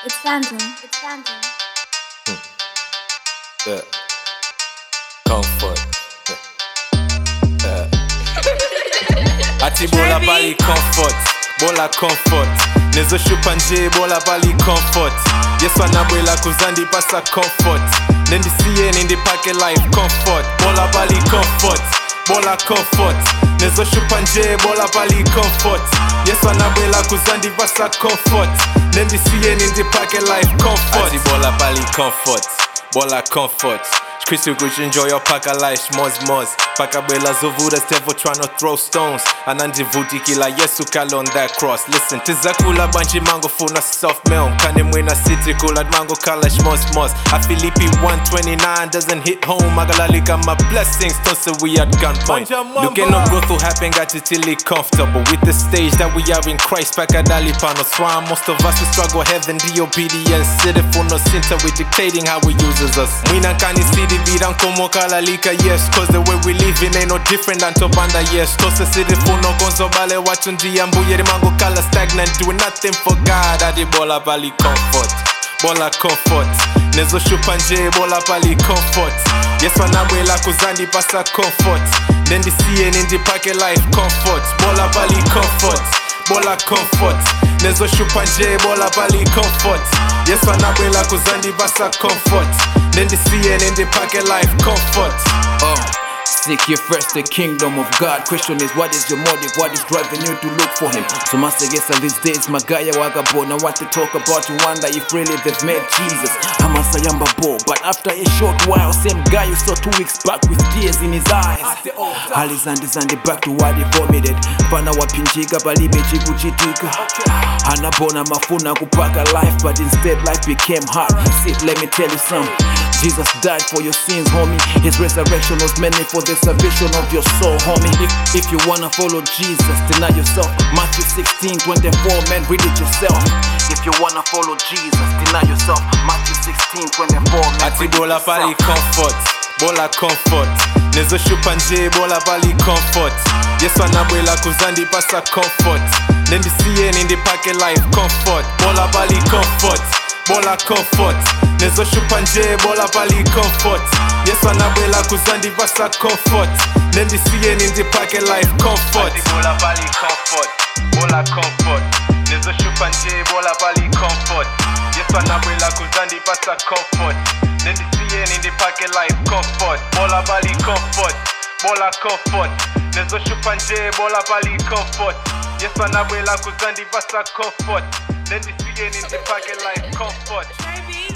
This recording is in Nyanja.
It's random. It's random. Yeah. Comfort. Yeah. Ati bola pali comfort. Bola comfort. Nezo shupa nje bola pali comfort. Yesu anabwela kuzandi pasa comfort. Nendi siye nindi pake life comfort. Bola pali comfort. Bola comfort. Nezo shupa nje bola pali comfort. Yesu anabwela kuzandi pasa comfort. Nendi siye nindi pake life comfort. Ati bola pali comfort. Bola comfort. Christy Gucci enjoy your paka life, moz. Paka bela zovuda devil tryna throw stones. Anandi vuti kila Yesu kala on that cross. Listen, tizakula banji mango funa soft milk. Kane mwena city kula mango kala moz. A Philippi 129 doesn't hit home. Magalalika my blessings, toss we at gunpoint. Look at no growth will happen, got it till comfortable. With the stage that we are in Christ, paka dali pano swam. Most of us we struggle heaven, the obedience. City for no center, we dictating how we uses us. Mwina kani city Vidan como kalalika, yes. Cause the way we living ain't no different than Tobanda, yes. Tosa city for no gonzo bale wachundi ambu yeri mango kala stagnant. Doing nothing for God, adi bola pali comfort. Bola comfort. Nezo shupanje bola pali comfort. Yes wanabwela kuzandi pasa comfort. Nendi siye nindi pake life comfort. Bola pali comfort. Bola comfort. Nezo shupanje bola pali comfort. Yes wanabwela kuzandi pasa comfort. Then the CN in the pocket life comfort. Seek ye first the kingdom of God. Question is, what is your motive? What is driving you to look for him? So master guess on these days Magaya Wagabona want to talk about, you wonder if really they've met Jesus. I'm a Sayamba Bo, but after a short while, same guy you saw 2 weeks back with tears in his eyes. Alizandi back to what he vomited. Pana wapinjika palibe chikuchitika. Anabona mafuna kupaka life, but instead life became hard. Sit, let me tell you something. Jesus died for your sins, homie. His resurrection was meant for the salvation of your soul, homie. If you wanna follow Jesus, deny yourself. Matthew 16:24, man, read it yourself. If you wanna follow Jesus, deny yourself. Matthew 16:24, man. Ati bola pali comfort. Bola comfort. Nezo shupa nje bola pali comfort. Yesu anabwela kuzandi pasa comfort. Nendi siye nindi pake life comfort. Bola pali comfort. Bola comfort. Nezo shupa nje bola pali comfort. Yesu anabwela kuzandi pasa comfort. Nendi siye nindi pake life comfort. Ati bola pali comfort. Bola comfort. Nezo shupa nje bola pali comfort. Yesu anabwela kuzandi pasa comfort. Nendi siye nindi pake life comfort. Bola pali comfort. Bola comfort. Nezo shupa nje bola pali comfort. Yesu anabwela kuzandi pasa comfort. Nendi siye nindi pake life comfort.